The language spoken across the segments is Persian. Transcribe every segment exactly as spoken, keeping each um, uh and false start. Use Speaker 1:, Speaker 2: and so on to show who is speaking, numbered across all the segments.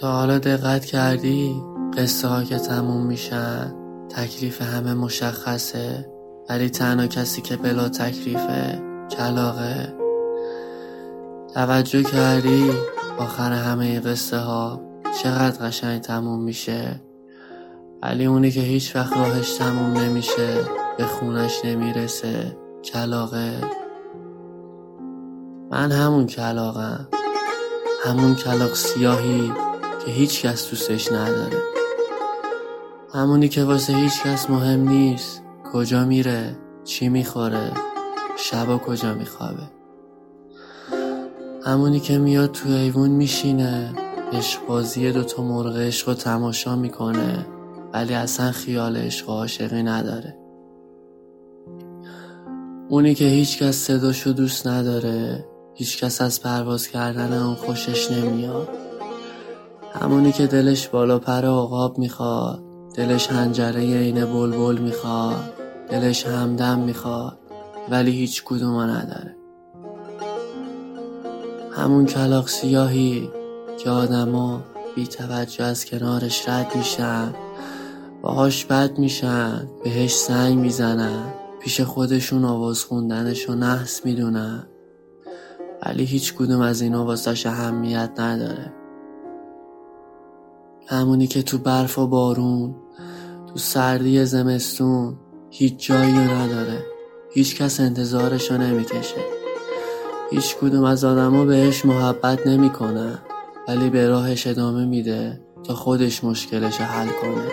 Speaker 1: تا حالا دقت کردی قصه ها که تموم میشن تکلیف همه مشخصه، ولی تنها کسی که بلا تکلیفه کلاغه. توجه کردی آخر همه قصه ها چقدر قشنگ تموم میشه، ولی اونی که هیچ وقت راهش تموم نمیشه به خونش نمیرسه کلاغه. من همون کلاغم، همون کلاغ سیاهی که هیچ کس دوستش نداره، همونی که واسه هیچ کس مهم نیست کجا میره، چی میخوره، شبا کجا میخوابه، همونی که میاد تو ایوون میشینه عشق بازی دوتا مرغ عشق رو تماشا میکنه، ولی اصلا خیال عشق و عاشقی نداره، اونی که هیچ کس صداشو دوست نداره، هیچ کس از پرواز کردن اون خوشش نمیاد، همونی که دلش بالا پر عقاب میخواد، دلش حنجره عین بلبل میخواد، دلش همدم میخواد، ولی هیچ کدومو نداره. همون کلاغ سیاهی که آدما بی توجه از کنارش رد میشن، باهاش بد میشن، بهش سنگ میزنن، پیش خودشون آواز خوندنشو نحس میدونن، ولی هیچ کدوم از اینا واسش اهمیت نداره. همونی که تو برف و بارون، تو سردی زمستون هیچ جایی نداره، هیچ کس انتظارشو نمیکشه، هیچ کدوم از آدما بهش محبت نمیکنن، ولی به راهش ادامه میده تا خودش مشکلشو حل کنه.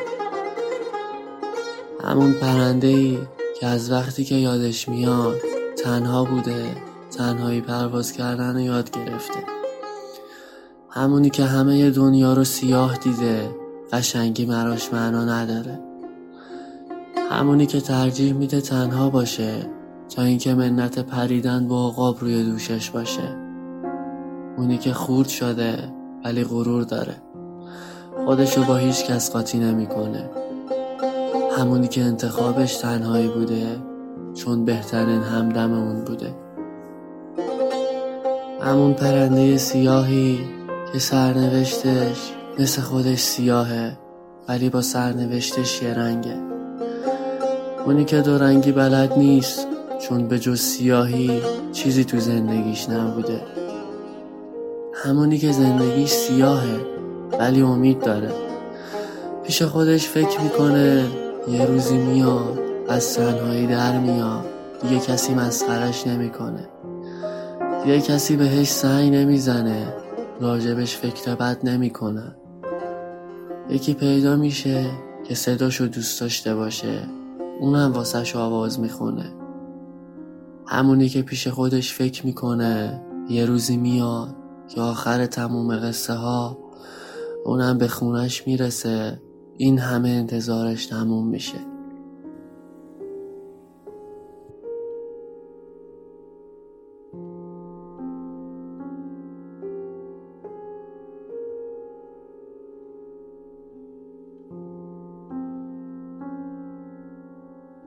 Speaker 1: همون پرنده‌ای که از وقتی که یادش میاد تنها بوده، تنهایی پرواز کردن رو یاد گرفته، همونی که همه دنیا رو سیاه دیده، قشنگی براش معنا نداره، همونی که ترجیح میده تنها باشه تا اینکه منت پریدن با عقاب روی دوشش باشه، اونی که خورد شده ولی غرور داره، خودشو با هیچ کس قاطی نمیکنه، همونی که انتخابش تنهایی بوده چون بهترین همدم اون بوده. همون پرنده سیاهی که سرنوشتش مثل خودش سیاهه، ولی با سرنوشتش یه رنگه، اونی که دو رنگی بلد نیست چون به جز سیاهی چیزی تو زندگیش نبوده، همونی که زندگیش سیاهه ولی امید داره، پیش خودش فکر میکنه یه روزی میاد از تنهایی در میاد، دیگه کسی مسخرش نمیکنه، دیگه کسی بهش سنگ نمیزنه، راجبش فکر بد نمیکنه، یکی پیدا میشه که صداشو دوست داشته باشه، اونم واسش آواز میخونه، همونی که پیش خودش فکر میکنه یه روزی میاد که آخر تموم قصه ها اونم به خونش میرسه، این همه انتظارش تموم میشه.